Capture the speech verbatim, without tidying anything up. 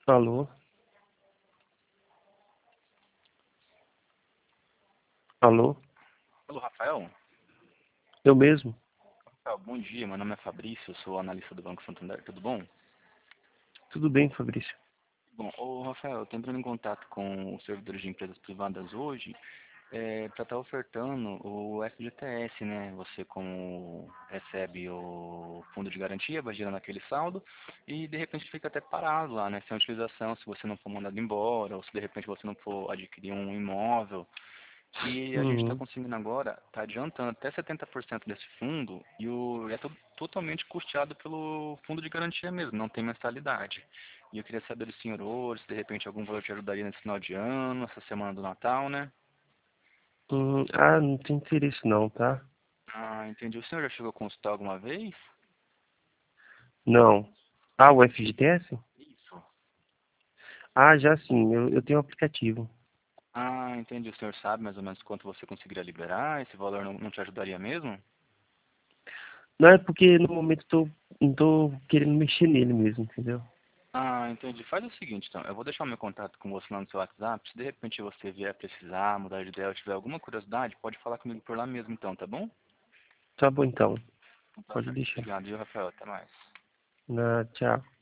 Alô? Alô? Alô, Rafael? Eu mesmo? Rafael, bom dia. Meu nome é Fabrício, eu sou analista do Banco Santander. Tudo bom? Tudo bem, Fabrício? Bom, ô Rafael, eu tô entrando em contato com os servidores de empresas privadas hoje para estar ofertando o F G T S, né? Você como recebe o fundo de garantia, vai gerando aquele saldo e de repente fica até parado lá, né? Sem utilização, se você não for mandado embora ou se de repente você não for adquirir um imóvel. E a gente está Uhum. conseguindo agora, está adiantando até setenta por cento desse fundo e o, é to- totalmente custeado pelo fundo de garantia mesmo, não tem mensalidade. E eu queria saber do senhor hoje, se de repente algum valor te ajudaria nesse final de ano, essa semana do Natal, né? Hum, ah, não tem interesse não, tá? Ah, entendi. O senhor já chegou a consultar alguma vez? Não. Ah, o F G T S? Isso. Ah, já sim, eu, eu tenho um aplicativo. Ah, entendi. O senhor sabe mais ou menos quanto você conseguiria liberar? Esse valor não, não te ajudaria mesmo? Não é porque no momento eu tô, não tô querendo mexer nele mesmo, entendeu? Ah, entendi. Faz o seguinte, então. Eu vou deixar o meu contato com você lá no seu WhatsApp. Se de repente você vier precisar, mudar de ideia ou tiver alguma curiosidade, pode falar comigo por lá mesmo, então, tá bom? Tá bom então, Um pode prazer. deixar. Obrigado, viu, Rafael? Até mais. Na, tchau.